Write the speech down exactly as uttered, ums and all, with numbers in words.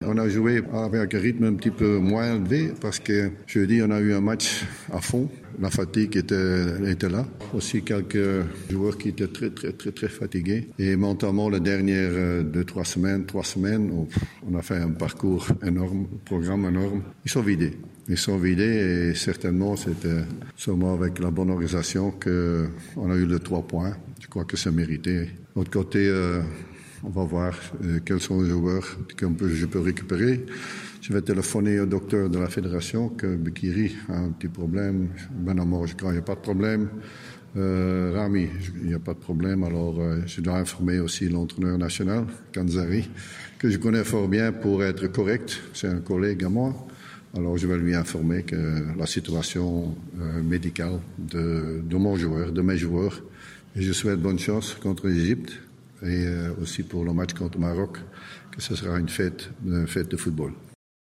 On a joué avec un rythme un petit peu moins élevé parce que jeudi, on a eu un match à fond. La fatigue était, était là. Aussi quelques joueurs qui étaient très, très, très, très fatigués. Et mentalement, les dernières deux, trois semaines, trois semaines, on a fait un parcours énorme, un programme énorme. Ils sont vidés. Ils sont vidés et certainement, c'était sûrement avec la bonne organisation qu'on a eu les trois points. Je crois que c'est mérité. De l'autre côté, euh, on va voir euh, quels sont les joueurs que je peux récupérer. Je vais téléphoner au docteur de la fédération que Bekiri a un petit problème. Ben non, je crois qu'il n'y a pas de problème. Euh, Rami, il n'y a pas de problème. Alors, euh, je dois informer aussi l'entraîneur national, Kanzari, que je connais fort bien pour être correct. C'est un collègue à moi. Alors, je vais lui informer que la situation euh, médicale de, de mon joueur, de mes joueurs. Et je souhaite bonne chance contre l'Égypte et euh, aussi pour le match contre le Maroc, que ce sera une fête, une fête de football.